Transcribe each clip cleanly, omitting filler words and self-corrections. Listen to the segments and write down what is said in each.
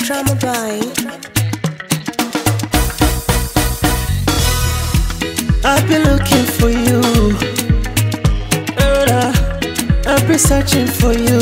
drama boy. I've been looking for you. I've been searching for you.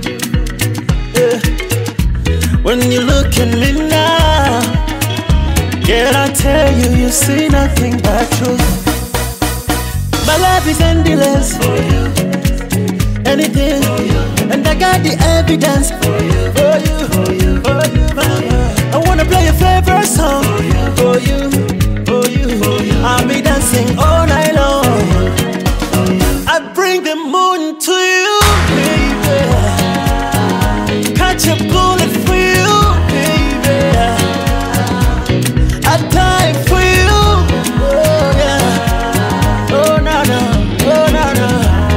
When you look at me now, can I tell you, you see nothing but truth. My love is endless for you. Anything for you. And I got the evidence for you, for you, for you, for you, mama. I wanna play your favorite song for you, for you, for you. I'll be dancing all night long. I bring the moon to you, baby. Catch a bullet for you, baby. I die for you, oh yeah. Oh no no, oh no no.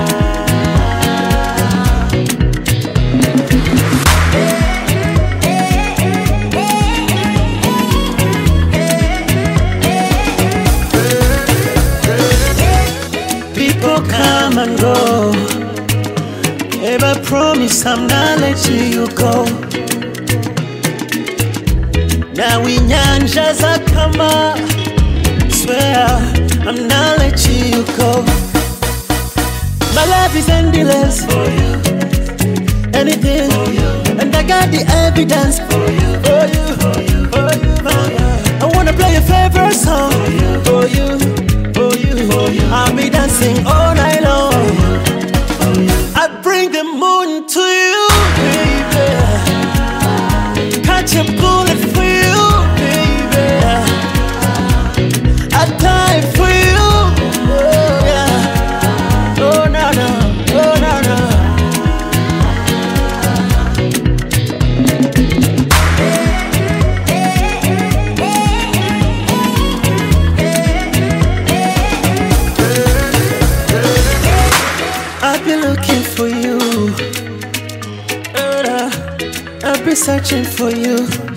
People come and go. Never promise I'm not letting you go. Now we nyanja za kama. Swear I'm not letting you go. My love is endless for you. Anything for you. And I got the evidence for you, for you, for you, for you, mama. I wanna play your favorite song for you, for you, for you. I'll be dancing all night long. I bring the moon to you, baby. Catch a bullet for you, baby. I die for you, oh yeah. Oh no no, oh no no. I've been looking for you. I've been searching for you.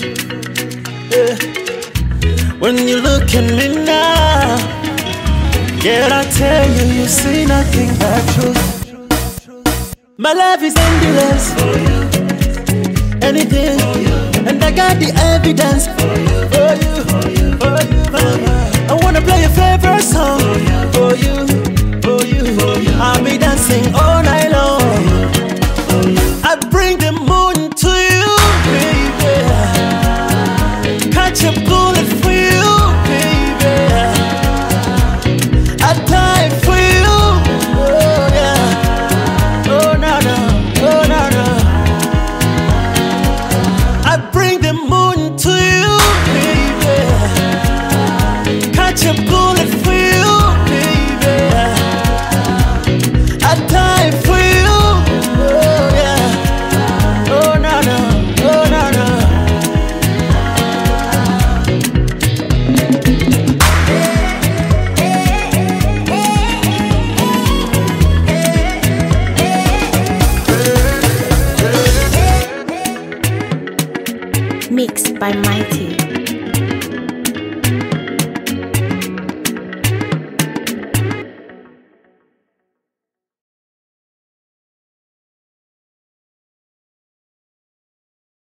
When you look at me now, can I tell you, you see nothing but truth. My love is endless for you. Anything for you. And I got the evidence for you, for you, for you, for you, mama. I wanna play your favorite song for you, for you, for you. I'll be dancing all night.